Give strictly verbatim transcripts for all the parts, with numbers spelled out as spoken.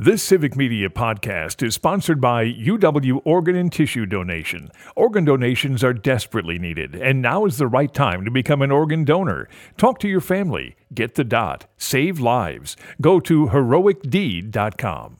This Civic Media podcast is sponsored by U W Organ and Tissue Donation. Organ donations are desperately needed, and now is the right time to become an organ donor. Talk to your family. Get the dot. Save lives. Go to heroic deed dot com.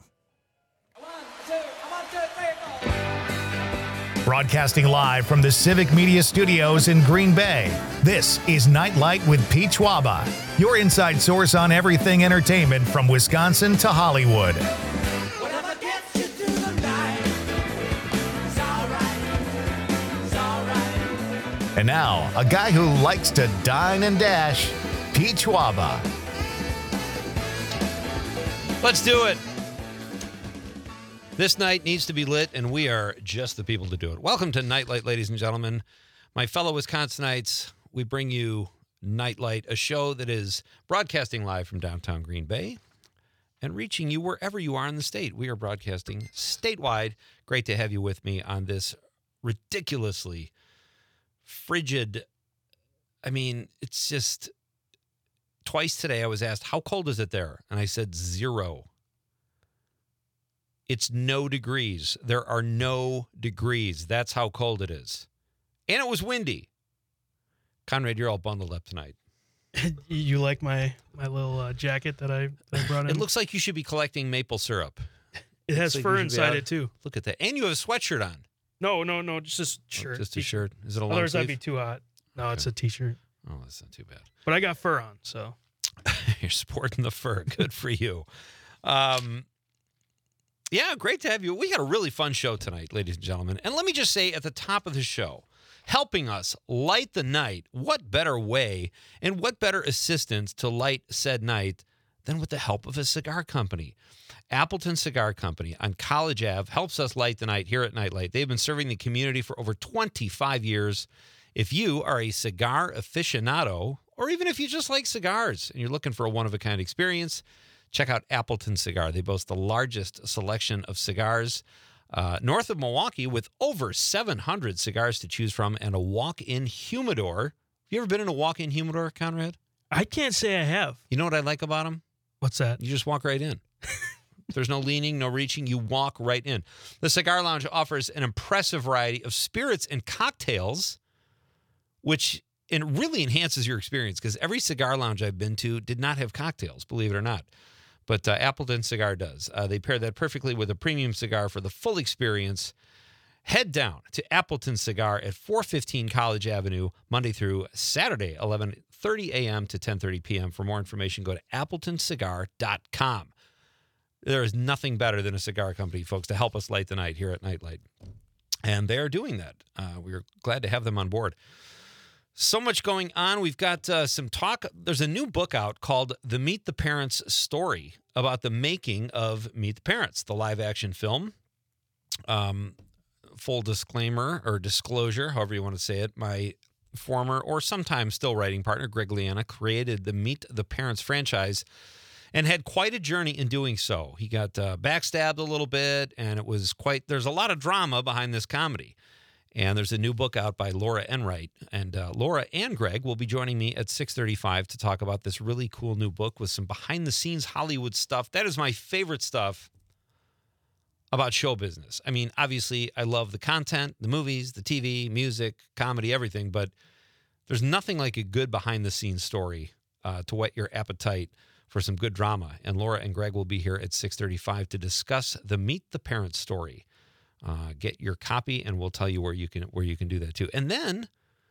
Broadcasting live from the Civic Media Studios in Green Bay, this is Nightlight with Pete Schwaba, your inside source on everything entertainment from Wisconsin to Hollywood. Whatever gets you through the night, it's all right, it's all right. And now, a guy who likes to dine and dash, Pete Schwaba. Let's do it. This night needs to be lit, and we are just the people to do it. Welcome to Nightlight, ladies and gentlemen. My fellow Wisconsinites, we bring you Nightlight, a show that is broadcasting live from downtown Green Bay and reaching you wherever you are in the state. We are broadcasting statewide. Great to have you with me on this ridiculously frigid, I mean, it's just, twice today I was asked, how cold is it there? And I said zero. It's no degrees. There are no degrees. That's how cold it is. And it was windy. Conrad, you're all bundled up tonight. You like my my little uh, jacket that I, that I brought in? It looks like you should be collecting maple syrup. It has like fur you should be inside out- it too. Look at that. And you have a sweatshirt on. No, no, no, just a Oh, shirt. just a T-shirt. shirt. Is it a long Otherwise, that'd sleeve? be too hot. No, Okay. it's a t-shirt. Oh, that's not too bad. But I got fur on, so You're sporting the fur. Good for you. Um, yeah, great to have you. We got a really fun show tonight, ladies and gentlemen. And let me just say at the top of the show, helping us light the night, what better way and what better assistance to light said night than with the help of a cigar company. Appleton Cigar Company on College Avenue helps us light the night here at Nightlight. They've been serving the community for over twenty-five years. If you are a cigar aficionado, or even if you just like cigars and you're looking for a one-of-a-kind experience, check out Appleton Cigar. They boast the largest selection of cigars uh, north of Milwaukee with over seven hundred cigars to choose from and a walk-in humidor. Have you ever been in a walk-in humidor, Conrad? I can't say I have. You know what I like about them? What's that? You just walk right in. There's no leaning, no reaching. You walk right in. The Cigar Lounge offers an impressive variety of spirits and cocktails, which it really enhances your experience because every cigar lounge I've been to did not have cocktails, believe it or not. But uh, Appleton Cigar does. Uh, they pair that perfectly with a premium cigar for the full experience. Head down to Appleton Cigar at four fifteen College Avenue, Monday through Saturday, eleven thirty a.m. to ten thirty p.m. For more information, go to appleton cigar dot com. There is nothing better than a cigar company, folks, to help us light the night here at Nightlight. And they are doing that. Uh, we're glad to have them on board. So much going on. We've got uh, some talk. There's a new book out called The Meet the Parents Story about the making of Meet the Parents, the live-action film. Um, full disclaimer or disclosure, however you want to say it, my former or sometimes still writing partner, Greg Liana, created the Meet the Parents franchise and had quite a journey in doing so. He got uh, backstabbed a little bit, and it was quite, there's a lot of drama behind this comedy. And there's a new book out by Laura Enright. And uh, Laura and Greg will be joining me at six thirty-five to talk about this really cool new book with some behind-the-scenes Hollywood stuff. That is my favorite stuff about show business. I mean, obviously, I love the content, the movies, the T V, music, comedy, everything. But there's nothing like a good behind-the-scenes story uh, to whet your appetite for some good drama. And Laura and Greg will be here at six thirty-five to discuss the Meet the Parents story. Uh, get your copy, and we'll tell you where you can where you can do that too. And then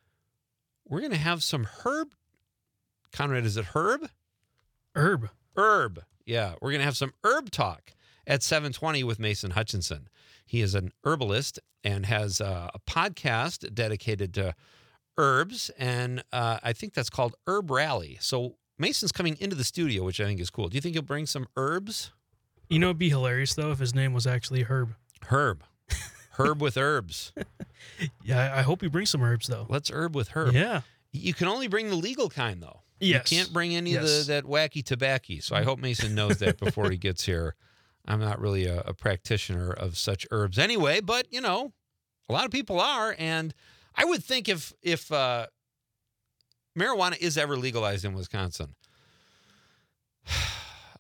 we're going to have some herb. Conrad, is it herb? Herb. Herb. Yeah, we're going to have some herb talk at seven twenty with Mason Hutchinson. He is an herbalist and has uh, a podcast dedicated to herbs, and uh, I think that's called Herb Rally. So Mason's coming into the studio, which I think is cool. Do you think he'll bring some herbs? You know, it'd be hilarious though if his name was actually Herb. Herb. Herb with herbs. Yeah, I I hope he brings some herbs though. Let's herb with herb. Yeah. You can only bring the legal kind, though. Yes. You can't bring any Yes. of the, that wacky tobacco. So I hope Mason knows that before he gets here. I'm not really a, a practitioner of such herbs anyway, but, you know, a lot of people are. And I would think if, if uh, marijuana is ever legalized in Wisconsin,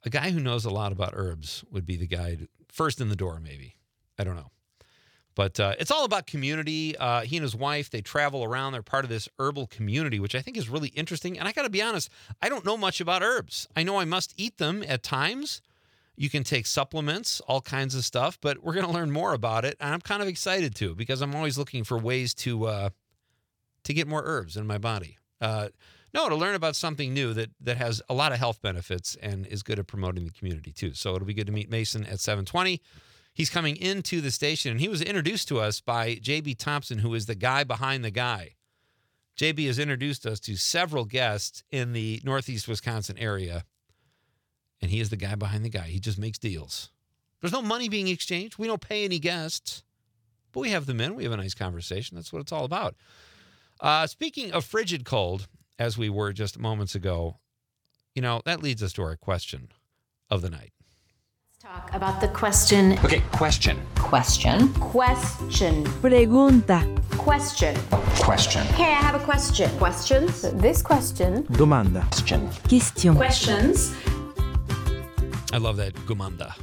a guy who knows a lot about herbs would be the guy to, first in the door, maybe. I don't know. But uh, it's all about community. Uh, he and his wife, they travel around. They're part of this herbal community, which I think is really interesting. And I got to be honest, I don't know much about herbs. I know I must eat them at times. You can take supplements, all kinds of stuff, but we're going to learn more about it. And I'm kind of excited to, because I'm always looking for ways to uh, to get more herbs in my body. Uh, no, to learn about something new that that has a lot of health benefits and is good at promoting the community too. So it'll be good to meet Mason at seven twenty. He's coming into the station, and he was introduced to us by J B Thompson, who is the guy behind the guy. J B has introduced us to several guests in the Northeast Wisconsin area, and he is the guy behind the guy. He just makes deals. There's no money being exchanged. We don't pay any guests, but we have them in. We have a nice conversation. That's what it's all about. Uh, speaking of frigid cold, as we were just moments ago, you know, that leads us to our question of the night. Talk about the question. Okay, question. Question. Question. Pregunta. Question. Question. Hey, I have a question. Questions? This question. Domanda. Question. Question. Questions. I love that gumanda.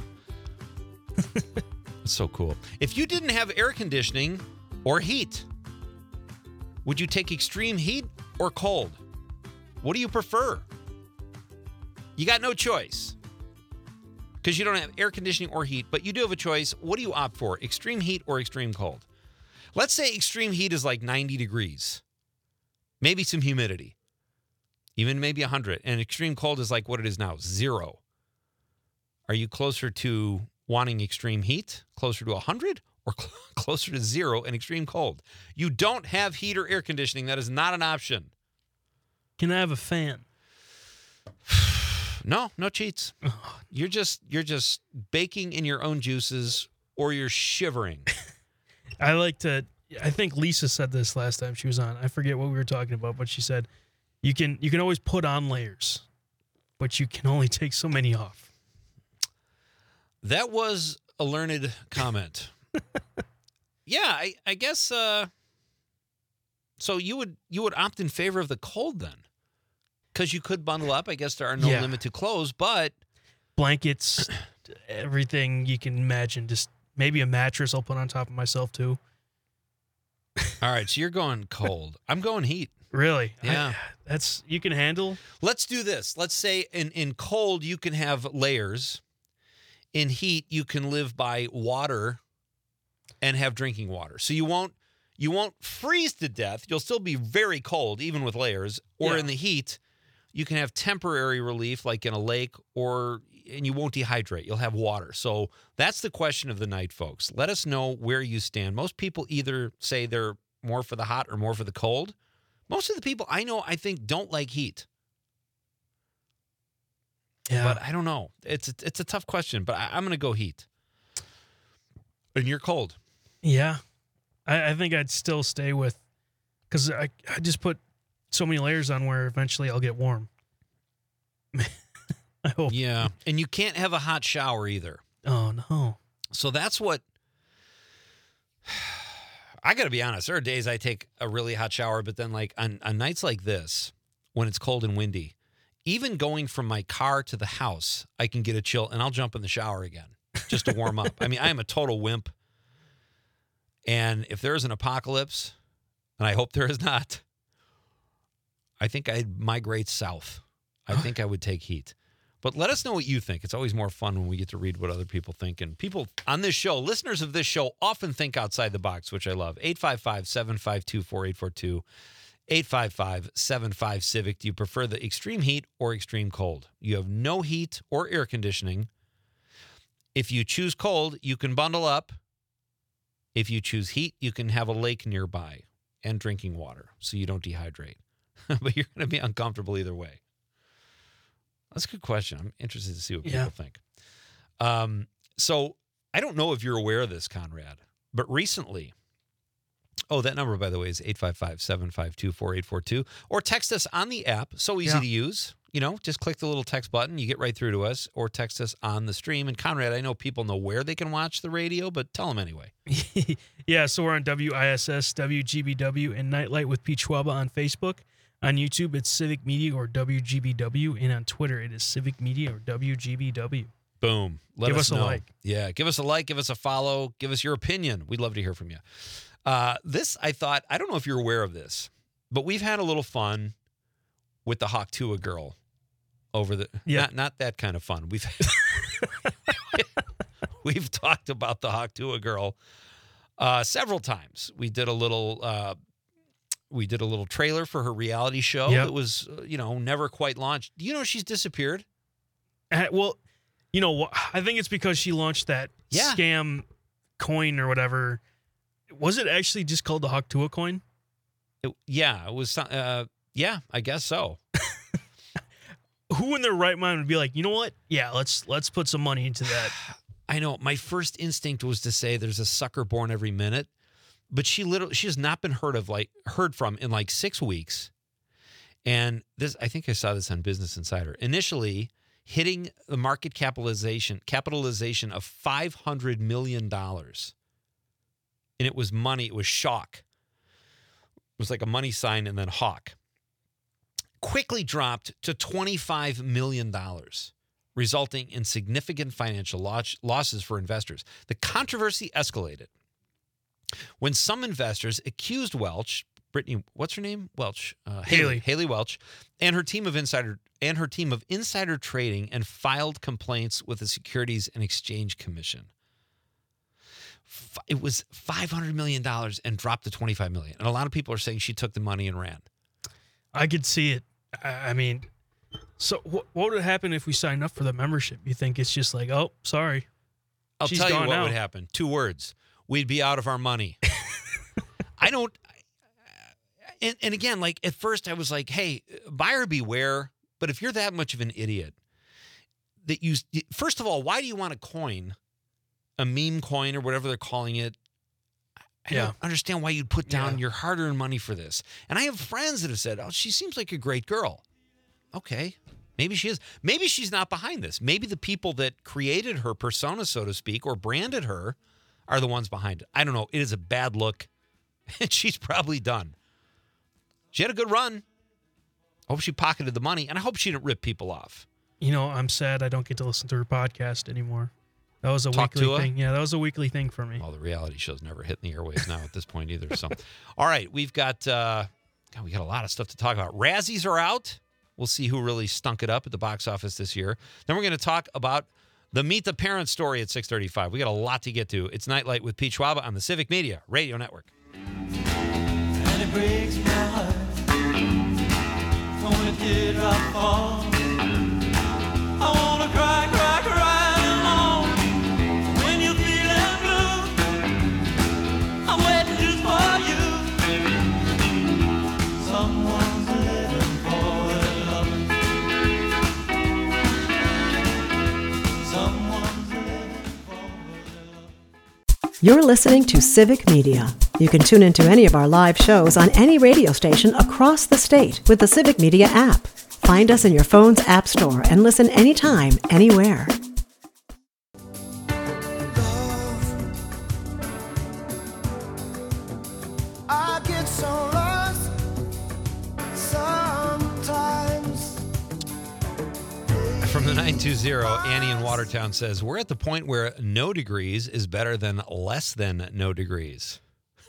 It's so cool. If you didn't have air conditioning or heat, would you take extreme heat or cold? What do you prefer? You got no choice, because you don't have air conditioning or heat, but you do have a choice. What do you opt for, extreme heat or extreme cold? Let's say extreme heat is like ninety degrees, maybe some humidity, even maybe one hundred, and extreme cold is like what it is now, zero. Are you closer to wanting extreme heat, closer to one hundred, or cl- closer to zero and extreme cold? You don't have heat or air conditioning. That is not an option. Can I have a fan? No, no cheats. You're just you're just baking in your own juices, or you're shivering. I like to. I think Lisa said this last time she was on. I forget what we were talking about, but she said you can you can always put on layers, but you can only take so many off. That was a learned comment. Yeah, I, I guess. Uh, so you would you would opt in favor of the cold then, because you could bundle up. I guess there are no Yeah. limit to clothes, but Blankets, everything you can imagine. Just maybe a mattress I'll put on top of myself too. all right. So you're going cold. I'm going heat. Really? Yeah. I- that's you can handle. Let's do this. Let's say in, in cold, you can have layers. In heat, you can live by water and have drinking water. So you won't you won't freeze to death. You'll still be very cold, even with layers. Or Yeah. in the heat, you can have temporary relief, like in a lake, or and you won't dehydrate. You'll have water. So that's the question of the night, folks. Let us know where you stand. Most people either say they're more for the hot or more for the cold. Most of the people I know, I think, don't like heat. Yeah. But I don't know. It's a, it's a tough question, but I, I'm going to go heat. And you're cold. Yeah. I, I think I'd still stay with, because I, I just put so many layers on where eventually I'll get warm. I hope. Yeah. And you can't have a hot shower either. Oh, no. So that's what I got to be honest. There are days I take a really hot shower, but then like on, on nights like this, when it's cold and windy, even going from my car to the house, I can get a chill and I'll jump in the shower again just to warm up. I mean, I am a total wimp. And if there is an apocalypse, and I hope there is not, I think I'd migrate south. I think I would take heat. But let us know what you think. It's always more fun when we get to read what other people think. And people on this show, listeners of this show, often think outside the box, which I love. eight five five, seven five two, four eight four two. eight five five, seven five, CIVIC. Do you prefer the extreme heat or extreme cold? You have no heat or air conditioning. If you choose cold, you can bundle up. If you choose heat, you can have a lake nearby and drinking water so you don't dehydrate. But you're going to be uncomfortable either way. That's a good question. I'm interested to see what Yeah. people think. Um, so I don't know if you're aware of this, Conrad, but recently, oh, that number, by the way, is eight five five, seven five two, four eight four two, or text us on the app. So easy Yeah. to use. You know, just click the little text button. You get right through to us, or text us on the stream. And Conrad, I know people know where they can watch the radio, but tell them anyway. Yeah, so we're on W I S S, W G B W, and Nightlight with Pete Schwaba on Facebook. On YouTube, it's Civic Media or W G B W, and on Twitter, it is Civic Media or W G B W. Boom. Let Give us us a know. like. Yeah, give us a like, give us a follow, give us your opinion. We'd love to hear from you. Uh, this, I thought, I don't know if you're aware of this, but we've had a little fun with the Hawktua girl over the Yeah. not not that kind of fun. We've we've talked about the Hawktua girl uh, several times. We did a little uh, we did a little trailer for her reality show Yep. that was uh, you know never quite launched. Do you know she's disappeared? Uh, well, you know, wh- I think it's because she launched that Yeah. scam coin or whatever. Was it actually just called the Hawktua coin? It- yeah, it was. Uh, yeah, I guess so. Who in their right mind would be like, you know what? Yeah, let's let's put some money into that. I know. My first instinct was to say there's a sucker born every minute, but she literally she has not been heard of like heard from in like six weeks. And this, I think I saw this on Business Insider. Initially, hitting the market capitalization capitalization of five hundred million dollars, and it was money. It was shock. It was like a money sign and then hawk. Quickly dropped to twenty-five million dollars, resulting in significant financial loss, losses for investors. The controversy escalated when some investors accused Welch, Brittany, what's her name? Welch, uh, Haley, Haley. Haley Welch, and her team of insider and her team of insider trading, and filed complaints with the Securities and Exchange Commission. F- It was five hundred million dollars and dropped to twenty-five million dollars. And a lot of people are saying she took the money and ran. I could see it. I I mean, so wh- what would happen if we signed up for the membership? You think it's just like, oh, sorry. I'll She's tell you gone what now. would happen. Two words. We'd be out of our money. I don't. And, and again, like at first I was like, hey, buyer beware. But if you're that much of an idiot that you, first of all, why do you want a coin, a meme coin or whatever they're calling it? I Yeah. don't understand why you'd put down Yeah. your hard-earned money for this. And I have friends that have said, oh, she seems like a great girl. Okay. Maybe she is. Maybe she's not behind this. Maybe the people that created her persona, so to speak, or branded her are the ones behind it. I don't know. It is a bad look. And she's probably done. She had a good run. I hope she pocketed the money, and I hope she didn't rip people off. You know, I'm sad I don't get to listen to her podcast anymore. That was a Talk weekly to her? thing. Yeah, that was a weekly thing for me. Well, the reality show's never hitting the airwaves now at this point either. So, all right, we've got uh, God, we got a lot of stuff to talk about. Razzies are out. We'll see who really stunk it up at the box office this year. Then we're going to talk about the Meet the Parents story at six thirty-five. We got a lot to get to. It's Nightlight with Pete Schwaba on the Civic Media Radio Network. And it breaks my heart when a teardrop falls. I wanna cry, cry, cry alone. When you're feeling blue, I'm waiting just for you. Someone's living for their love. Someone's living for their love. You're listening to Civic Media. You can tune into any of our live shows on any radio station across the state with the Civic Media app. Find us in your phone's app store and listen anytime, anywhere. I get so lost sometimes. From the nine two zero, Annie in Watertown says, we're at the point where no degrees is better than less than no degrees.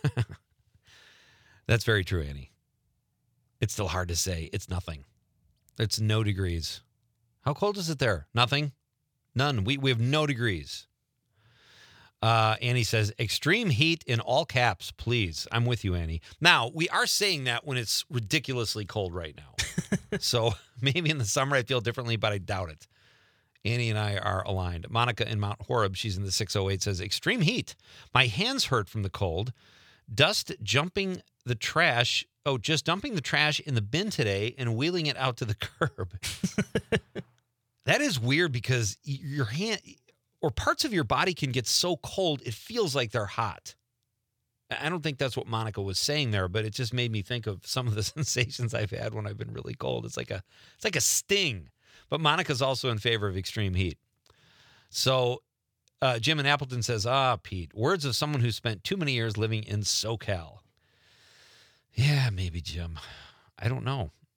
That's very true, Annie. It's still hard to say. It's nothing. It's no degrees. How cold is it there? Nothing? None. We, we have no degrees. Uh, Annie says, extreme heat in all caps, please. I'm with you, Annie. Now, we are saying that when it's ridiculously cold right now. So maybe in the summer I feel differently, but I doubt it. Annie and I are aligned. Monica in Mount Horeb, she's in the six oh eight, says, extreme heat. My hands hurt from the cold. Dust jumping the trash. Oh, just dumping the trash in the bin today and wheeling it out to the curb. That is weird because y- your hand or parts of your body can get so cold it feels like they're hot. I don't think that's what Monica was saying there, but it just made me think of some of the sensations I've had when I've been really cold. It's like a it's like a sting. But Monica's also in favor of extreme heat. So uh, Jim in Appleton says, ah, Pete, words of someone who spent too many years living in SoCal. Yeah, maybe, Jim. I don't know.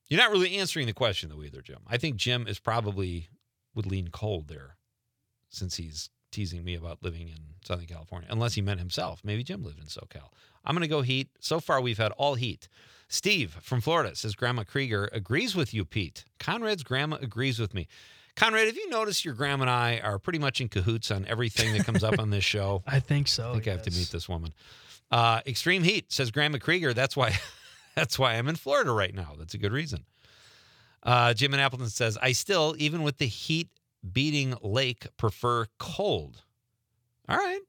You're not really answering the question, though, either, Jim. I think Jim is probably would lean cold there since he's teasing me about living in Southern California, unless he meant himself. Maybe Jim lived in SoCal. I'm going to go heat. So far, we've had all heat. Steve from Florida says, Grandma Krieger agrees with you, Pete. Conrad's grandma agrees with me. Conrad, have you noticed your grandma and I are pretty much in cahoots on everything that comes up on this show? I think so. I think I have to yes. meet this woman. Uh, Extreme Heat says, Grandma Krieger, that's why that's why I'm in Florida right now. That's a good reason. Uh, Jim in Appleton says, I still, even with the heat beating lake, prefer cold. All right.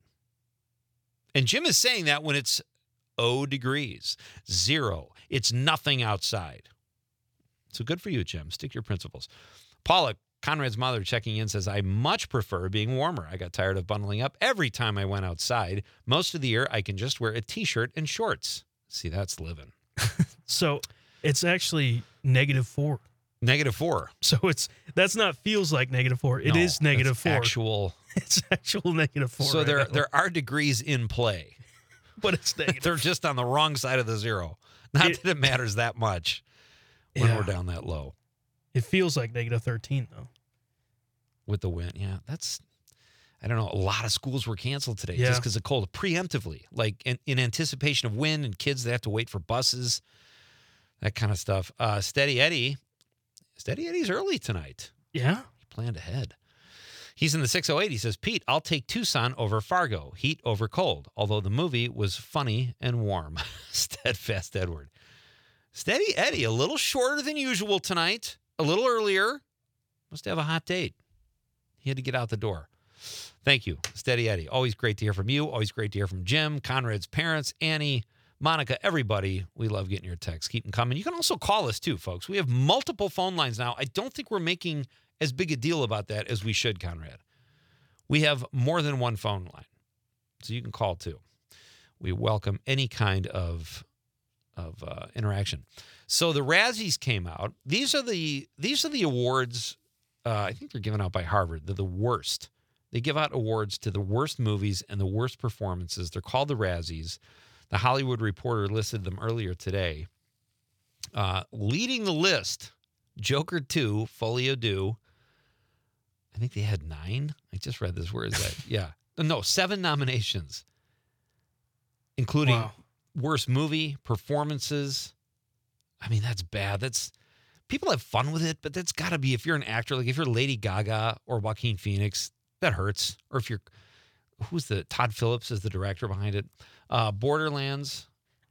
And Jim is saying that when it's zero degrees, zero. It's nothing outside. So good for you, Jim. Stick to your principles. Paula, Conrad's mother, checking in, says, I much prefer being warmer. I got tired of bundling up every time I went outside. Most of the year, I can just wear a T-shirt and shorts. See, that's living. So it's actually negative four. Negative four. So it's that's not feels like negative four. It No, is negative that's four. Actual. It's actual negative four. So right there, now. there are degrees in play. but it's negative. They're just on the wrong side of the zero. Not It- that it matters that much when Yeah. we're down that low It feels like negative thirteen though. with the wind. Yeah, that's, I don't know. A lot of schools were canceled today Yeah. just because of cold, preemptively, like in, in anticipation of wind and kids that have to wait for buses, that kind of stuff. Uh, Steady Eddie, Steady Eddie's early tonight. Yeah. He planned ahead. He's in the six oh eight. He says, Pete, I'll take Tucson over Fargo, heat over cold, although the movie was funny and warm. Steadfast Edward. Steady Eddie, a little shorter than usual tonight, a little earlier. Must have a hot date. He had to get out the door. Thank you, Steady Eddie. Always great to hear from you. Always great to hear from Jim, Conrad's parents, Annie, Monica, everybody. We love getting your texts. Keep them coming. You can also call us too, folks. We have multiple phone lines now. I don't think we're making as big a deal about that as we should, Conrad. We have more than one phone line, so you can call too. We welcome any kind of of uh, interaction. So the Razzies came out. These are the these are the awards. Uh, I think they're given out by Harvard. They're the worst. They give out awards to the worst movies and the worst performances. They're called the Razzies. The Hollywood Reporter listed them earlier today. Uh, leading the list, Joker two, Folio Due. I think they had nine. I just read this. Where is that? Yeah. No, seven nominations, including Wow. worst movie, performances. I mean, that's bad. That's people have fun with it, but that's got to be, if you're an actor, like if you're Lady Gaga or Joaquin Phoenix, that hurts. Or if you're, who's the, Todd Phillips is the director behind it. Uh, Borderlands.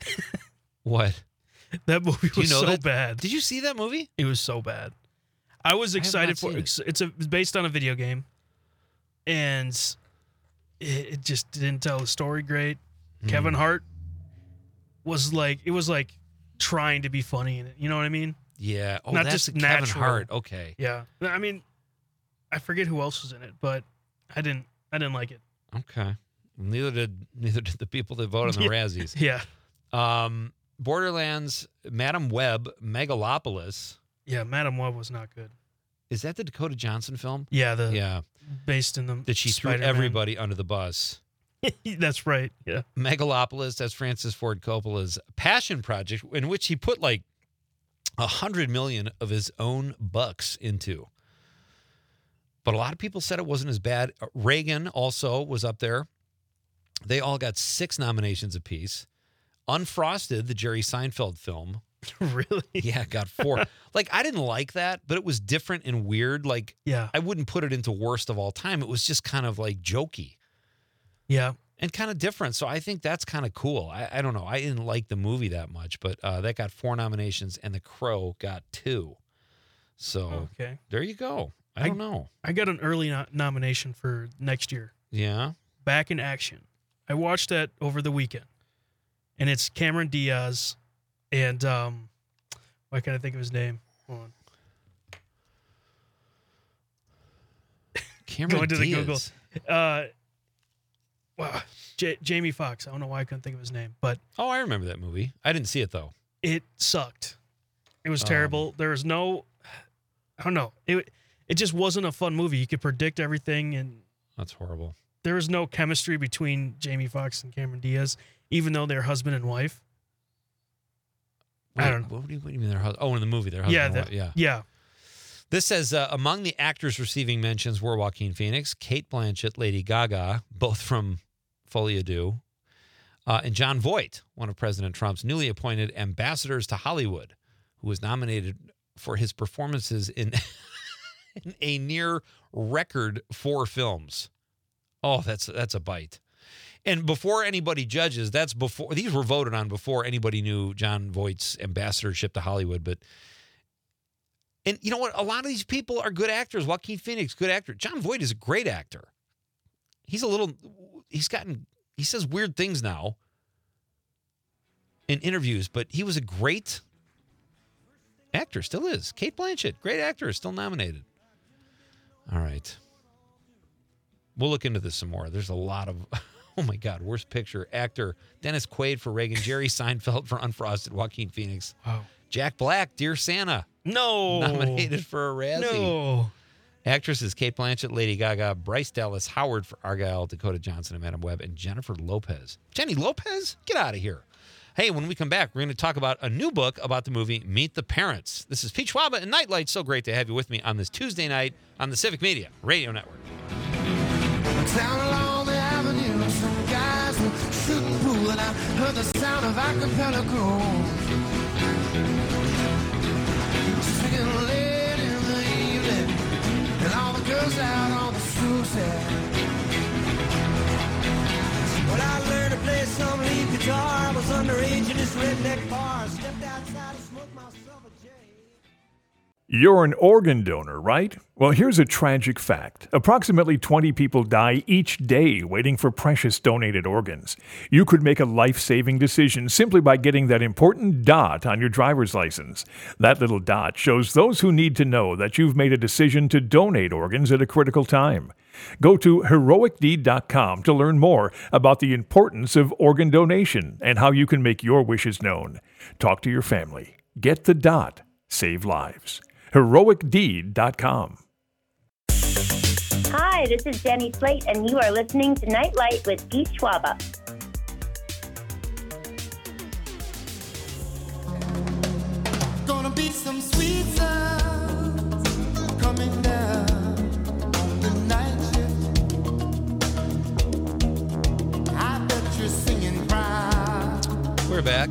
What? That movie Do you was know so that? bad. Did you see that movie? It was so bad. I was I have excited not for seen it. It's, a, it's based on a video game, and it, it just didn't tell the story great. Hmm. Kevin Hart was like, it was like trying to be funny in it. You know what I mean? Yeah. Oh, Not that's just Kevin natural. Hart. Okay. Yeah. I mean, I forget who else was in it, but I didn't. I didn't like it. Okay. Neither did neither did the people that voted on the Yeah. Razzies. Yeah. Um, Borderlands, Madam Web, Megalopolis. Yeah. Madam Web was not good. Is that the Dakota Johnson film? Yeah. The Yeah. based in the That she threw Spider-Man. everybody under the bus. That's right. Yeah. Megalopolis, that's Francis Ford Coppola's passion project, in which he put like a hundred million of his own bucks into. But a lot of people said it wasn't as bad. Reagan also was up there. They all got six nominations apiece. Unfrosted, the Jerry Seinfeld film, Really? yeah, got four. Like, I didn't like that, but it was different and weird. Like, Yeah. I wouldn't put it into worst of all time. It was just kind of like jokey Yeah. and kind of different. So I think that's kind of cool. I, I don't know. I didn't like the movie that much, but uh, that got four nominations and The Crow got two. So Okay. there you go. I I- don't know. I got an early no- nomination for next year. Yeah. Back in Action. I watched that over the weekend, and it's Cameron Diaz, and um, why can't I think of his name? Hold on. Cameron Going to the Diaz. Google. Uh, wow. J- Jamie Foxx. I don't know why I couldn't think of his name, but Oh, I remember that movie. I didn't see it, though. it sucked. It was Um, terrible. There was no, I don't know. It it just wasn't a fun movie. You could predict everything, and That's horrible. there was no chemistry between Jamie Foxx and Cameron Diaz, even though they're husband and wife. I don't know. What do you, what do you mean their husband? Oh, in the movie, their Yeah, husband. and that, wife, yeah. yeah. This says uh, among the actors receiving mentions were Joaquin Phoenix, Kate Blanchett, Lady Gaga, both from Folie à Deux, uh, and John Voight, one of President Trump's newly appointed ambassadors to Hollywood, who was nominated for his performances in, in a near record four films. Oh, that's that's a bite. And before anybody judges, that's before these were voted on before anybody knew John Voight's ambassadorship to Hollywood. But and you know what? A lot of these people are good actors. Joaquin Phoenix, good actor. John Voight is a great actor. He's a little. He's gotten. He says weird things now in interviews, but he was a great actor. Still is. Kate Blanchett, great actor, still nominated. All right. We'll look into this some more. There's a lot of. Oh, my God. Worst picture. Actor Dennis Quaid for Reagan. Jerry Seinfeld for Unfrosted. Joaquin Phoenix. Wow. Jack Black, Dear Santa. No. Nominated for a Razzie. No. Actresses Kate Blanchett, Lady Gaga, Bryce Dallas Howard for Argyle, Dakota Johnson and Madam Web, and Jennifer Lopez. Jenny Lopez? Get out of here. Hey, when we come back, we're going to talk about a new book about the movie Meet the Parents. This is Pete Schwaba and Nightlight. So great to have you with me on this Tuesday night on the Civic Media Radio Network. Down along the avenue, some guys were shooting pool, and I heard the sound of acapella grooves. Singing late in the evening, and all the girls out on the Susan. But I learned to play some lead guitar. I was underage in this redneck bar. Stepped outside and smoked myself a J. You're an organ donor, right? Well, here's a tragic fact. Approximately twenty people die each day waiting for precious donated organs. You could make a life-saving decision simply by getting that important dot on your driver's license. That little dot shows those who need to know that you've made a decision to donate organs at a critical time. Go to heroic deed dot com to learn more about the importance of organ donation and how you can make your wishes known. Talk to your family. Get the dot. Save lives. heroic deed dot com. Hi, this is Jenny Slate, and you are listening to Nightlight with Pete Schwaba. Gonna be some sweet sounds coming down on the night shift. I bet you're singing proud. We're back.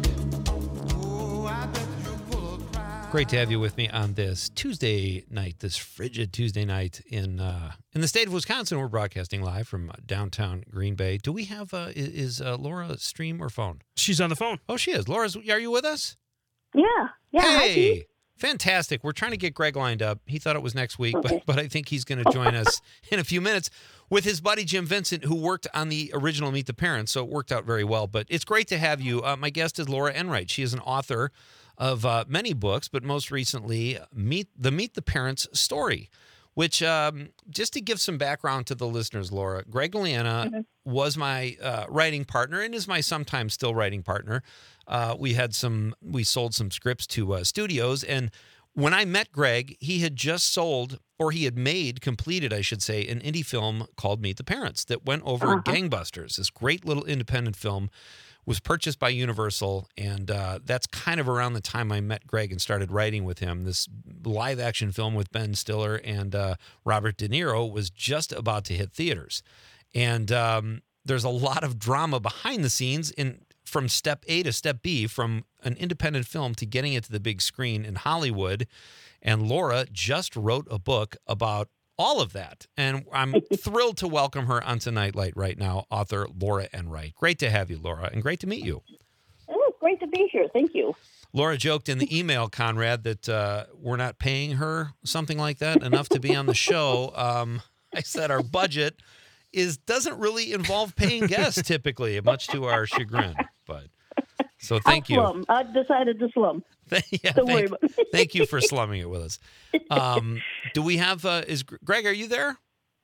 Oh, I bet you're full of pride. Great to have you with me on this Tuesday night, this frigid Tuesday night in uh, in the state of Wisconsin. We're broadcasting live from downtown Green Bay. Do we have, uh, is, is uh, Laura stream or phone? She's on the phone. Oh, she is. Laura, are you with us? Yeah, yeah. hi, Hey, Pete. fantastic. We're trying to get Greg lined up. He thought it was next week, but, but I think he's going to join us in a few minutes with his buddy Jim Vincent, who worked on the original Meet the Parents, so it worked out very well. But it's great to have you. Uh, my guest is Laura Enright. She is an author of uh, many books, but most recently, Meet the Meet the Parents story, which, um, just to give some background to the listeners, Laura, Greg Galeana Mm-hmm. was my uh, writing partner and is my sometimes still writing partner. Uh, we had some, we sold some scripts to uh, studios, and when I met Greg, he had just sold, or he had made, completed, I should say, an indie film called Meet the Parents that went over Uh-huh. Gangbusters. This great little independent film was purchased by Universal, and uh, that's kind of around the time I met Greg and started writing with him. This live action film with Ben Stiller and uh, Robert De Niro was just about to hit theaters. And um, there's a lot of drama behind the scenes in from step A to step B, from an independent film to getting it to the big screen in Hollywood. And Laura just wrote a book about all of that. And I'm thrilled to welcome her onto Nightlight right now, author Laura Enright. Great to have you, Laura, and great to meet you. Oh, great to be here. Thank you. Laura joked in the email, Conrad, that uh, we're not paying her, something like that, enough to be on the show. Um, I said our budget is doesn't really involve paying guests typically, much to our chagrin. But so thank I'll you. slum. I decided to slum. yeah, Don't worry thank, about it. thank you for slumming it with us. Um, do we have? Uh, is Greg? Are you there?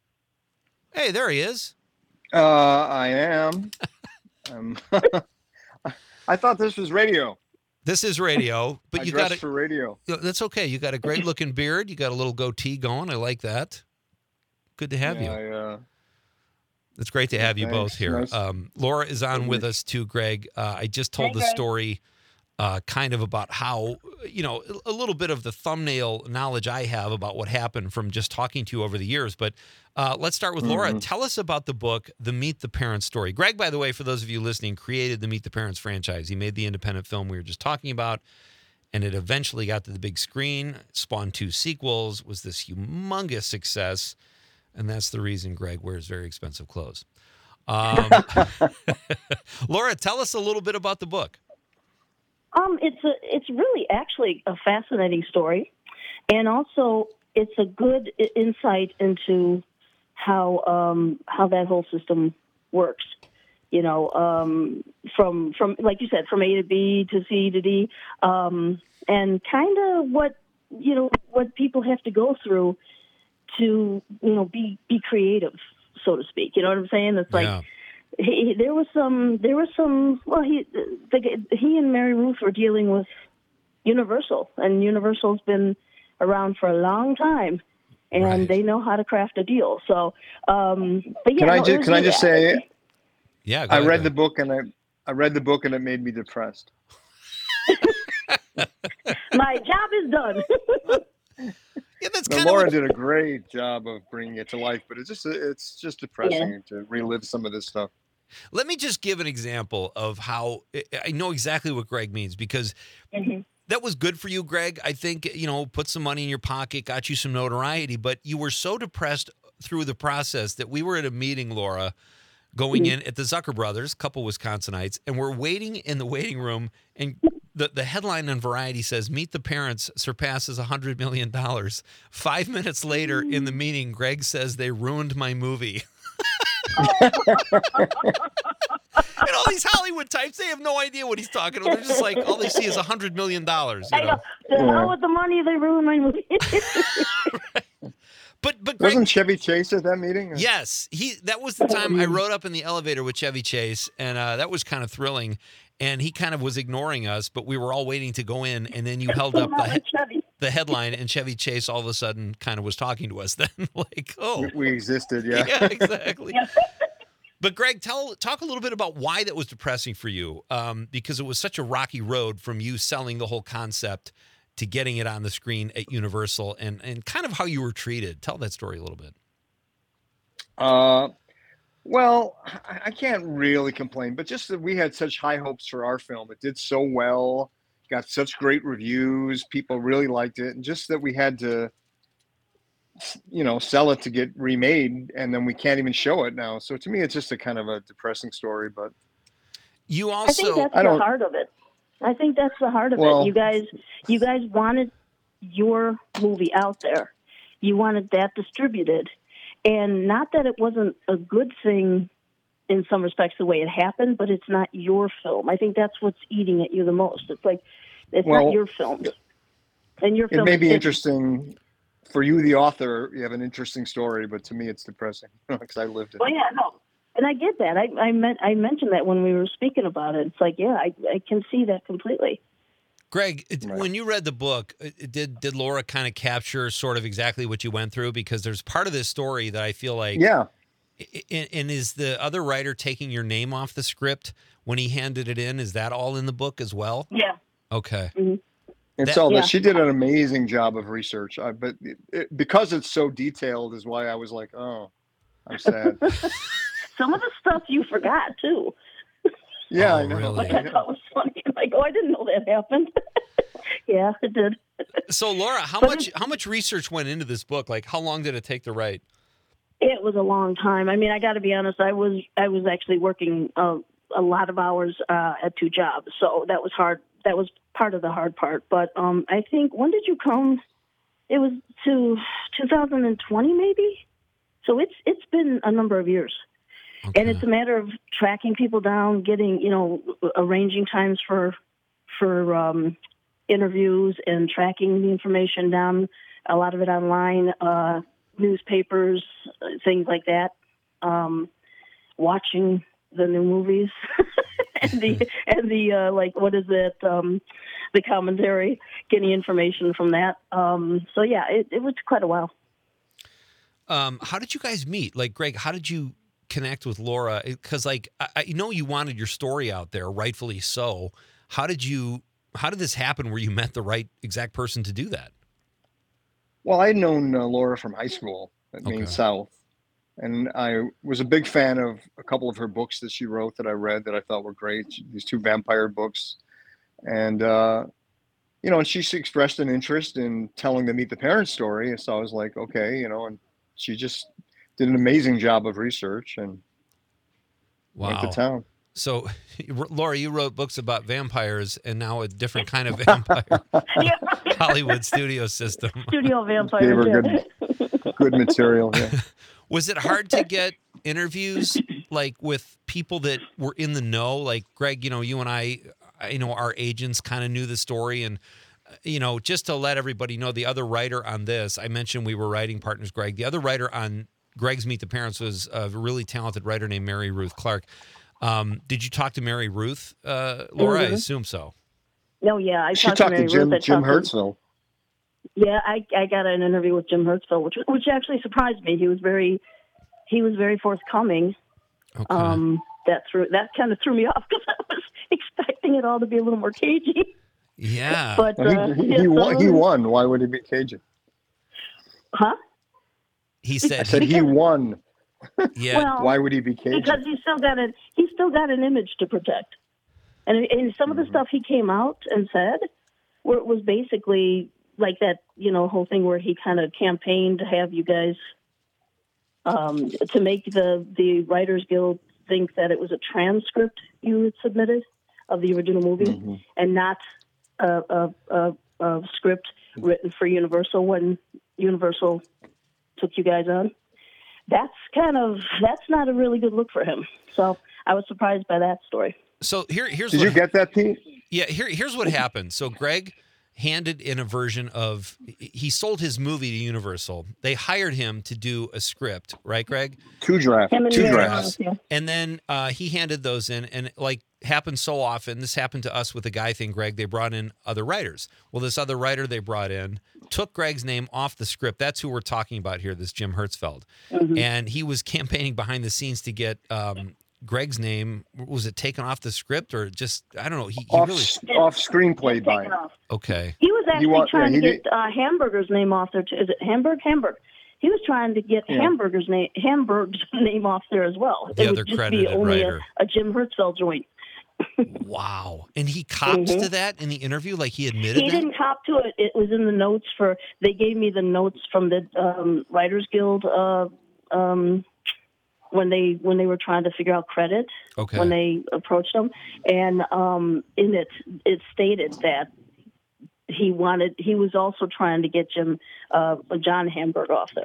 Hey, there he is. Uh, I am. um, I thought this was radio. This is radio, but I you dressed got for radio. That's okay. You got a great looking beard. You got a little goatee going. I like that. Good to have yeah, you. I, uh, It's great to have you thanks. both here. Nice. Um, Laura is on with us too, Greg. Uh, I just told Hey, the Greg. story uh, kind of about how, you know, a little bit of the thumbnail knowledge I have about what happened from just talking to you over the years. But uh, let's start with Laura. Mm-hmm. Tell us about the book, The Meet the Parents Story. Greg, by the way, for those of you listening, created the Meet the Parents franchise. He made the independent film we were just talking about, and it eventually got to the big screen, spawned two sequels, was this humongous success, and that's the reason Greg wears very expensive clothes. Um, Laura, tell us a little bit about the book. Um, it's a, it's really actually a fascinating story, and also it's a good i- insight into how um, how that whole system works. You know, um, from from like you said, from A to B to C to D, um, and kind of what you know what people have to go through to you know be be creative, so to speak. You know what I'm saying? It's like. Yeah. He, there was some. There was some. Well, he, the, he and Mary Ruth were dealing with Universal, and Universal's been around for a long time, and Right. they know how to craft a deal. So, um, but yeah, Can I no, it just was can I really- just say Yeah, go I ahead, read Greg. the book and I I read the book and it made me depressed. my job is done. Yeah, that's No, kind of Laura what, did a great job of bringing it to life, but it's just it's just depressing to relive some of this stuff. Let me just give an example of how I know exactly what Greg means, because Mhm. that was good for you, Greg. I think, you know, put some money in your pocket, got you some notoriety, but you were so depressed through the process that we were at a meeting, Laura, going in at the Zucker Brothers, couple Wisconsinites, and we're waiting in the waiting room, and the, the headline on Variety says, Meet the Parents surpasses one hundred million dollars. Five minutes later in the meeting, Greg says they ruined my movie. And all these Hollywood types, they have no idea what he's talking about. They're just like, all they see is one hundred million dollars. You I know? go, the hell with the money, they ruined my movie. But, but Greg, Wasn't Chevy Chase at that meeting? yes, he. That was the time I rode up in the elevator with Chevy Chase, and uh, that was kind of thrilling. And he kind of was ignoring us, but we were all waiting to go in, and then you held up the, he- Chevy. the headline, and Chevy Chase all of a sudden kind of was talking to us then. Like, oh, We, we existed, yeah. yeah, exactly. But Greg, tell talk a little bit about why that was depressing for you, um, because it was such a rocky road from you selling the whole concept to getting it on the screen at Universal, and and kind of how you were treated. Tell that story a little bit. Uh, well, I, I can't really complain, but just that we had such high hopes for our film. It did so well, got such great reviews. People really liked it, and just that we had to, you know, sell it to get remade, and then we can't even show it now. So to me, it's just a kind of a depressing story. But You I think also, that's I the don't- heart of it. I think that's the heart of Well- it. You guys, you guys wanted your movie out there. You wanted that distributed, and not that it wasn't a good thing in some respects the way it happened, but it's not your film. I think that's what's eating at you the most. It's like it's Well, not your film, and your it film may is be different. interesting for you, the author. You have an interesting story, but to me, it's depressing because I lived it. Well, yeah, no, and I get that. I I meant I mentioned that when we were speaking about it. It's like, yeah, I I can see that completely. Greg, it- Right. when you read the book, it- did did Laura kind of capture sort of exactly what you went through? Because there's part of this story that I feel like, Yeah. I- I- and is the other writer taking your name off the script when he handed it in? Is that all in the book as well? Yeah. Okay. It's That- all Yeah. that she did an amazing job of research. I, but it, it, because it's so detailed, is why I was like, oh, I'm sad. Some of the stuff you forgot too. Yeah, Oh, I know. really? I thought was funny. Like, oh, I didn't know that happened. Yeah, it did. So Laura, how But much how much research went into this book? Like, how long did it take to write? It was a long time. I mean, I got to be honest. I was I was actually working uh, a lot of hours uh, at two jobs, so that was hard. That was part of the hard part. But um, I think when did you come? It was to two thousand twenty, maybe. So it's it's been a number of years. And it's a matter of tracking people down, getting, you know, arranging times for for um, interviews and tracking the information down, a lot of it online, uh, newspapers, uh, things like that, um, watching the new movies and the, and the uh, like, what is it, um, the commentary, getting information from that. Um, so, yeah, it, it was quite a while. Um, how did you guys meet? Like, Greg, how did you connect with Laura? Because, like, I, I know you wanted your story out there, rightfully so. How did you how did this happen where you met the right exact person to do that? Well, I'd known uh, Laura from high school at Maine Okay. South, and I was a big fan of a couple of her books that she wrote that I read that I thought were great. These two vampire books, and uh, you know, and she expressed an interest in telling the Meet the Parents story, and so I was like, okay, you know, and she just did an amazing job of research and went Wow. to town. So, Laura, you wrote books about vampires, and now a different kind of vampire. Hollywood studio system. Studio vampire. Gave her yeah. good, good material. Yeah. Was it hard to get interviews like with people that were in the know? Like Greg, you know, you and I, you know, our agents kind of knew the story, and uh, you know, just to let everybody know, the other writer on this, I mentioned we were writing partners, Greg. The other writer on Greg's Meet the Parents was a really talented writer named Mary Ruth Clark. Um, did you talk to Mary Ruth, uh, Laura? Mhm. I assume so. No, yeah, I She talked, talked to to Mary Jim Ruth. I Jim talked to- Hertzfeld. Yeah, I I got an interview with Jim Hertzfeld, which which actually surprised me. He was very he was very forthcoming. Okay. Um, that threw that kind of threw me off because I was expecting it all to be a little more cagey. Yeah. But Well, uh, he, he, yeah, he, won, he so- won. Why would he be Cajun? Huh? He I said, said he won. yeah. Well, Why would he be Cajun? because he's still got a he's still got an image to protect, and and some of the stuff he came out and said were, was basically like that, you know, whole thing where he kind of campaigned to have you guys um, to make the the Writers Guild think that it was a transcript you had submitted of the original movie Mhm. and not a, a, a, a script written for Universal when Universal took you guys on. That's kind of that's not a really good look for him. So I was surprised by that story. So here, here's Did what, you get that, Pete? Yeah, here, here's what happened. So Greg handed in a version of, he sold his movie to Universal. They hired him to do a script, right, Greg? Two drafts. Him and Two Mary drafts. Alice, yeah. And then uh, he handed those in, and like happens so often, this happened to us with the Guy thing, Greg, they brought in other writers. Well, this other writer they brought in took Greg's name off the script. That's who we're talking about here, this Jim Hertzfeld. Mhm. And he was campaigning behind the scenes to get um, Greg's name, was it taken off the script or just, I don't know. He, he Off, really, off screenplay by Taken him. off. okay. He was actually wa- trying yeah, to he get uh, Hamburger's name off there too. Is it Hamburg? Hamburg. He was trying to get Yeah. Hamburger's name Hamburg's name off there as well. The it other would just credited be only a, writer. a Jim Hertzfeld joint. Wow. And he copped Mhm. to that in the interview? Like he admitted He that? didn't cop to it. It was in the notes for. They gave me the notes from the um, Writers Guild uh, um, when they when they were trying to figure out credit Okay. when they approached him, and um, in it it stated that he wanted. He was also trying to get Jim uh, John Hamburg off there.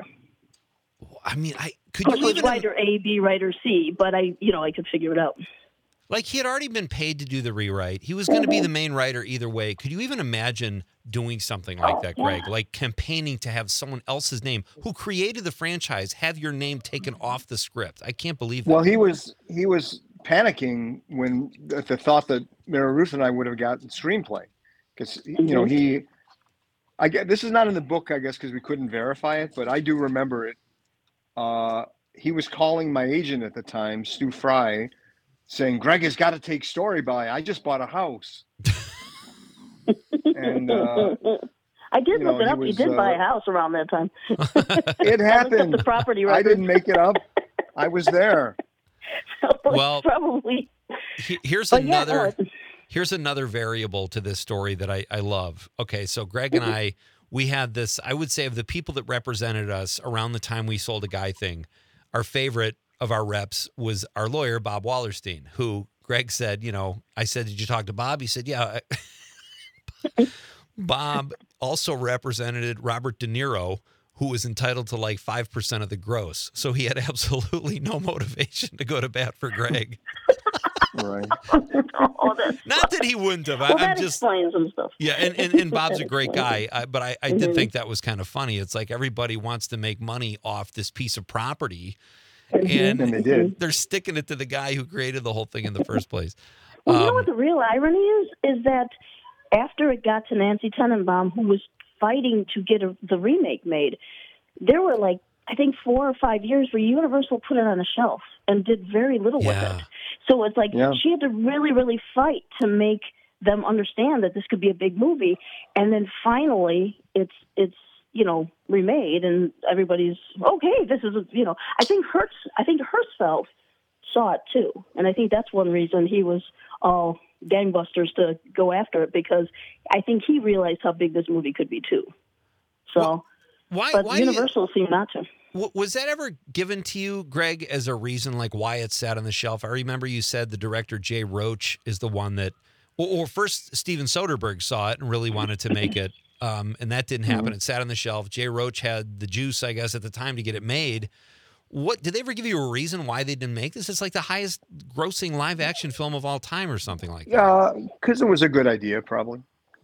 I mean, I could Of course, you it was even writer A, B, writer C, but I, you know, I could figure it out. like he had already been paid to do the rewrite. He was going to be the main writer either way. Could you even imagine doing something like that, Greg? Like campaigning to have someone else's name who created the franchise have your name taken off the script? I can't believe that. Well, he was he was panicking when at the thought that Mary Ruth and I would have gotten screenplay, because you know he. I get this is not in the book, I guess, because we couldn't verify it, but I do remember it. Uh, he was calling my agent at the time, Stu Fry, saying, "Greg has got to take story by. I just bought a house." and uh, I did you look know, it he up. He was, did buy uh, a house around that time. it happened. the property I records. didn't make it up. I was there. So it's Well, probably. He- here's But yeah, another no, here's another variable to this story that I, I love. Okay, so Greg and I, we had this, I would say of the people that represented us around the time we sold a Guy thing, our favorite of our reps was our lawyer, Bob Wallerstein, who Greg said, you know, I said, did you talk to Bob? He said, yeah. Bob also represented Robert De Niro, who was entitled to like five percent of the gross. So he had absolutely no motivation to go to bat for Greg. Right. oh, that's, Not that he wouldn't have. I, well, I'm that just explains some stuff. yeah, and, and, and Bob's a great guy, I, but I, I did Mhm. think that was kind of funny. It's like everybody wants to make money off this piece of property, Mhm. and And they did. they're sticking it to the guy who created the whole thing in the first place. Well, you know Um, what the real irony is? Is that after it got to Nancy Tenenbaum, who was fighting to get a, the remake made, there were like, I think, four or five years where Universal put it on a shelf and did very little Yeah. with it. So it's like Yeah. she had to really, really fight to make them understand that this could be a big movie. And then finally, it's it's you know remade, and everybody's okay. This is you know. I think Hertz. I think Hertzfeld saw it too, and I think that's one reason he was all gangbusters to go after it, because I think he realized how big this movie could be too. So, why? but why Universal you, seemed not to. w- was that ever given to you, Greg, as a reason like why it sat on the shelf? I remember you said the director Jay Roach is the one that, or, or first Steven Soderbergh saw it and really wanted to make it, um, and that didn't happen. Mm-hmm. It sat on the shelf. Jay Roach had the juice, I guess, at the time to get it made. What did they ever give you a reason why they didn't make this? It's like the highest grossing live action film of all time or something like that. Yeah, because it was a good idea, probably.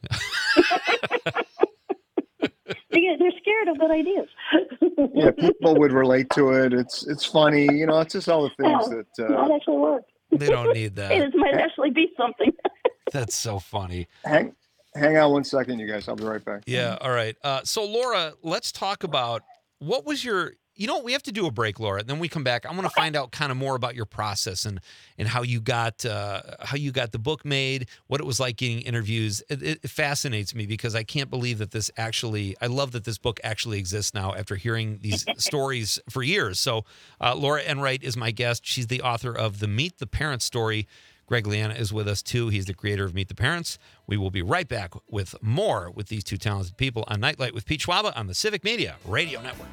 They- They're scared of good ideas. Yeah, people would relate to it. It's it's funny, you know. It's just all the things Yeah, that. might Uh, actually work. They don't need Hey, that. this might actually be something. That's so funny. hang, hang on one second, you guys. I'll be right back. Yeah. All right. Uh, so, Laura, let's talk about what was your. You know, we have to do a break, Laura. Then we come back. I want to find out kind of more about your process and and how you got uh, how you got the book made, what it was like getting interviews. It, it fascinates me because I can't believe that this actually. I love that this book actually exists now after hearing these stories for years. So, uh, Laura Enright is my guest. She's the author of the Meet the Parents story. Greg Liana is with us, too. He's the creator of Meet the Parents. We will be right back with more with these two talented people on Nightlight with Pete Schwaba on the Civic Media Radio Network.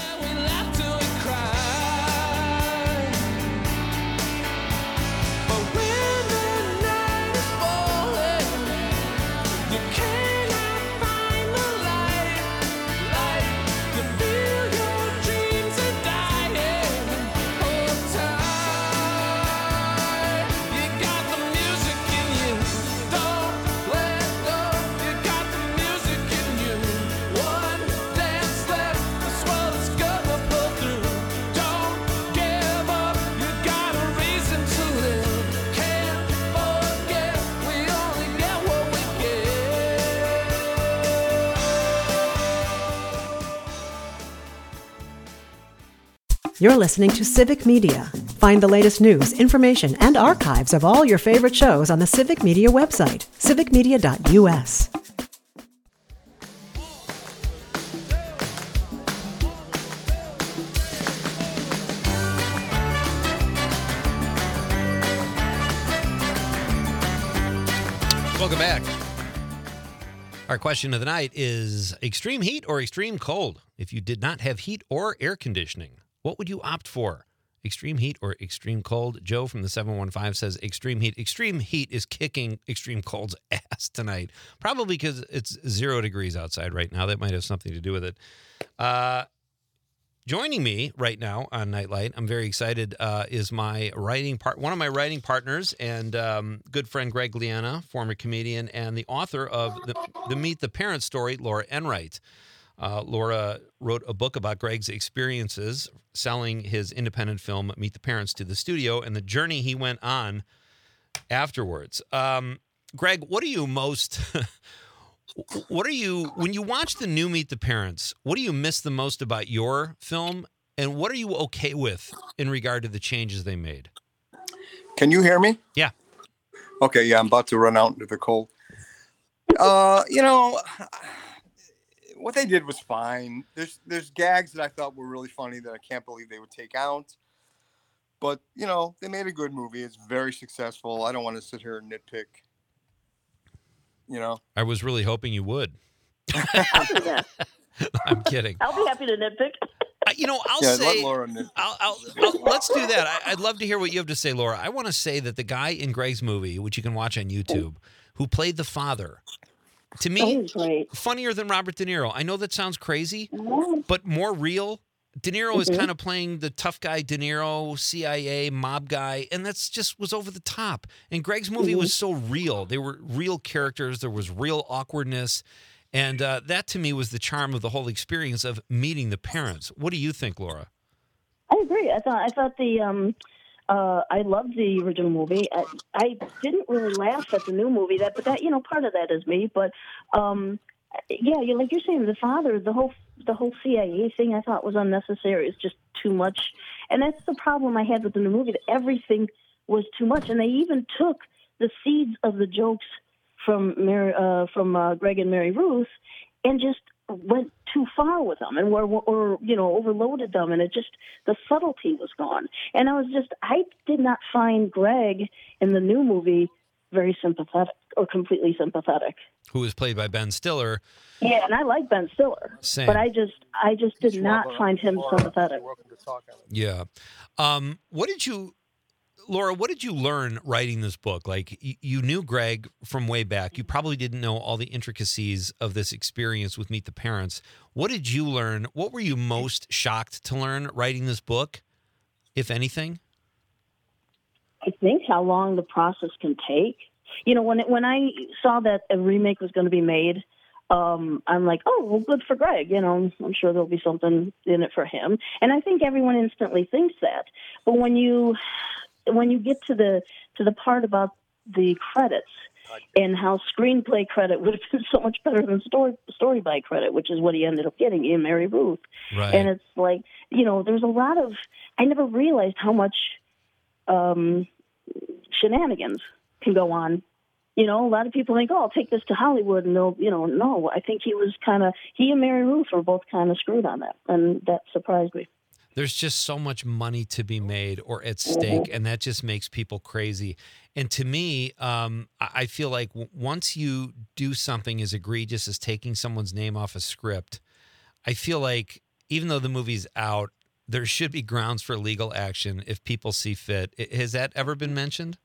You're listening to Civic Media. Find the latest news, information, and archives of all your favorite shows on the Civic Media website, civic media dot u s. Welcome back. Our question of the night is extreme heat or extreme cold? If you did not have heat or air conditioning, what would you opt for? Extreme heat or extreme cold? Joe from the seven one five says extreme heat. Extreme heat is kicking extreme cold's ass tonight. Probably because it's zero degrees outside right now. That might have something to do with it. Uh, joining me right now on Nightlight, I'm very excited, uh, is my writing part, one of my writing partners and um, good friend Greg Liana, former comedian, and the author of the, the Meet the Parents story, Laura Enright. Uh, Laura wrote a book about Greg's experiences selling his independent film, Meet the Parents, to the studio and the journey he went on afterwards. Um, Greg, what are you most, what are you, when you watch the new Meet the Parents, what do you miss the most about your film? And what are you okay with in regard to the changes they made? Can you hear me? Yeah. Okay, yeah, I'm about to run out into the cold. Uh, you know, what they did was fine. There's there's gags that I thought were really funny that I can't believe they would take out. But, you know, they made a good movie. It's very successful. I don't want to sit here and nitpick. You know? I was really hoping you would. I'll do that. I'm kidding. I'll be happy to nitpick. Uh, you know, I'll Yeah, say, let Laura nitpick. I'll, I'll, I'll, let's do that. I, I'd love to hear what you have to say, Laura. I want to say that the guy in Greg's movie, which you can watch on YouTube, who played the father, to me, funnier than Robert De Niro. I know that sounds crazy, but more real. De Niro is kind of playing the tough guy De Niro, C I A, mob guy, and that's just was over the top. And Greg's movie was so real. They were real characters. There was real awkwardness. And uh, that, to me, was the charm of the whole experience of meeting the parents. What do you think, Laura? I agree. I thought I thought the um, uh, I loved the original movie. I, I didn't really laugh at the new movie. That, but that you know, part of that is me. But um, yeah, you like you're saying, the father, the whole the whole C I A thing, I thought was unnecessary. It's just too much, and that's the problem I had with the new movie. That everything was too much, and they even took the seeds of the jokes from Mary, uh, from uh, Greg and Mary Ruth, and just went too far with them, and were, or you know, overloaded them, and it just the subtlety was gone. And I was just, I did not find Greg in the new movie very sympathetic or completely sympathetic. Who was played by Ben Stiller. Yeah, and I like Ben Stiller, Same. but I just, I just did not find him sympathetic. Yeah. Um, what did you, Laura, what did you learn writing this book? Like, you, you knew Greg from way back. You probably didn't know all the intricacies of this experience with Meet the Parents. What did you learn? What were you most shocked to learn writing this book, if anything? I think how long the process can take. You know, when it, when I saw that a remake was going to be made, um, I'm like, oh, well, good for Greg. You know, I'm sure there'll be something in it for him. And I think everyone instantly thinks that. But when you when you get to the to the part about the credits and how screenplay credit would have been so much better than story story by credit, which is what he ended up getting in Mary Ruth. Right. And it's like, you know, there's a lot of, I never realized how much um, shenanigans can go on. You know, a lot of people think, oh, I'll take this to Hollywood, and they'll, you know, no. I think he was kind of, he and Mary Ruth were both kind of screwed on that, and that surprised me. There's just so much money to be made or at stake, and that just makes people crazy. And to me, um, I I feel like w- once you do something as egregious as taking someone's name off a script, I feel like even though the movie's out, there should be grounds for legal action if people see fit. I- Has that ever been mentioned?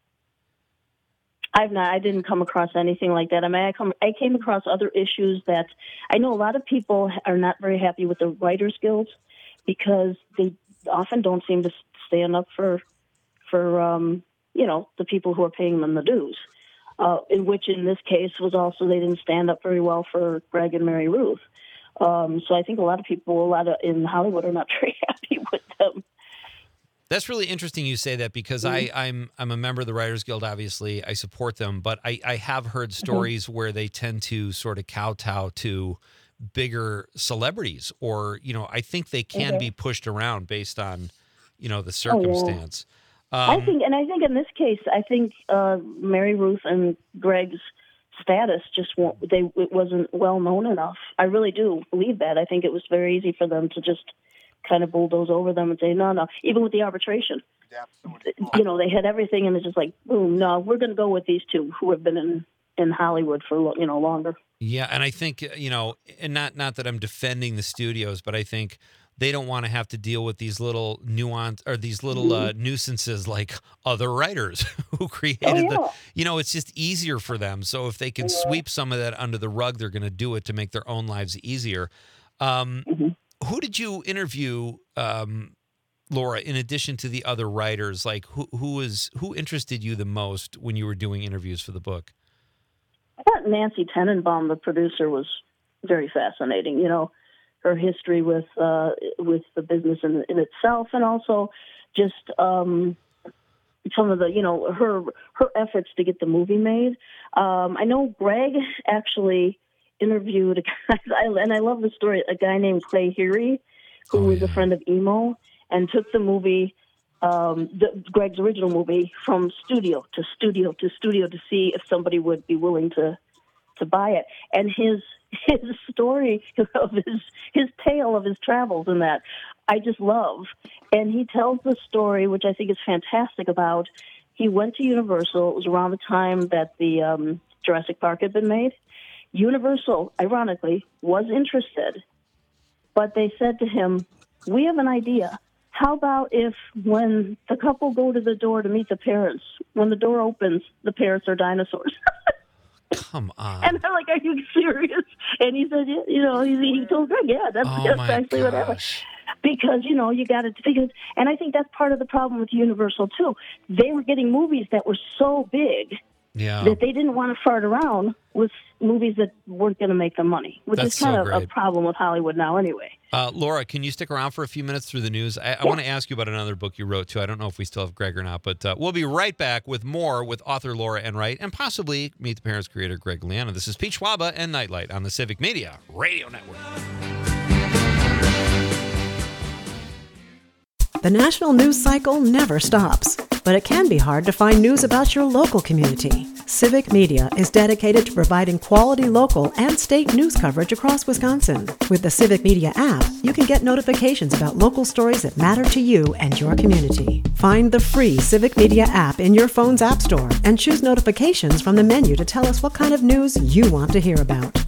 I've not. I didn't come across anything like that. I mean, I come. I came across other issues that I know a lot of people are not very happy with the Writers Guild because they often don't seem to stand up for for um, you know, the people who are paying them the dues. Uh, in which, in this case, was also they didn't stand up very well for Greg and Mary Ruth. Um, so I think a lot of people, a lot of in Hollywood, are not very happy with them. That's really interesting you say that because Mm-hmm. I, I'm I'm a member of the Writers Guild, obviously. I support them, but I, I have heard stories mm-hmm. where they tend to sort of kowtow to bigger celebrities, or, you know, I think they can okay. be pushed around based on, you know, the circumstance. Oh, yeah. um, I think, and I think in this case, I think uh, Mary Ruth and Greg's status just won't, they it wasn't well known enough. I really do believe that. I think it was very easy for them to just kind of bulldoze over them and say, no, no, even with the arbitration, you know, they had everything and it's just like, boom, no, we're going to go with these two who have been in, in Hollywood for, you know, longer. Yeah. And I think, you know, and not, not that I'm defending the studios, but I think they don't want to have to deal with these little nuance or these little uh, nuisances like other writers who created oh, yeah. the, you know, it's just easier for them. So if they can yeah. sweep some of that under the rug, they're going to do it to make their own lives easier. Um, mm-hmm. Who did you interview, um, Laura, in addition to the other writers? Like who, who was, who interested you the most when you were doing interviews for the book? I thought Nancy Tenenbaum, the producer, was very fascinating. You know, her history with uh, with the business in, in itself, and also just um, some of the, you know, her her efforts to get the movie made. Um, I know Greg actually interviewed a guy, and I love the story, a guy named Clay Heery, who oh, was yeah. a friend of Emo, and took the movie, um, the, Greg's original movie, from studio to studio to studio to see if somebody would be willing to to buy it. And his his story of his his tale of his travels in that, I just love. And he tells the story, which I think is fantastic, about he went to Universal. It was around the time that the um, Jurassic Park had been made. Universal, ironically, was interested, but they said to him, we have an idea. How about if when the couple go to the door to meet the parents, when the door opens, the parents are dinosaurs? Come on. And they're like, are you serious? And he said, yeah, you know, he, he told Greg, yeah, that's, oh that's my actually what happened. Because, you know, you got to, because, and I think that's part of the problem with Universal, too. They were getting movies that were so big yeah. that they didn't want to fart around with movies that weren't going to make them money, which That's is kind so of great. a problem with Hollywood now anyway. Uh, Laura, can you stick around for a few minutes through the news? I, I want to ask you about another book you wrote, too. I don't know if we still have Greg or not, but uh, we'll be right back with more with author Laura Enright and possibly Meet the Parents creator Greg Liano. This is Pete Schwaba and Nightlight on the Civic Media Radio Network. The national news cycle never stops. but it can be hard to find news about your local community. Civic Media is dedicated to providing quality local and state news coverage across Wisconsin. With the Civic Media app, you can get notifications about local stories that matter to you and your community. Find the free Civic Media app in your phone's app store and choose notifications from the menu to tell us what kind of news you want to hear about.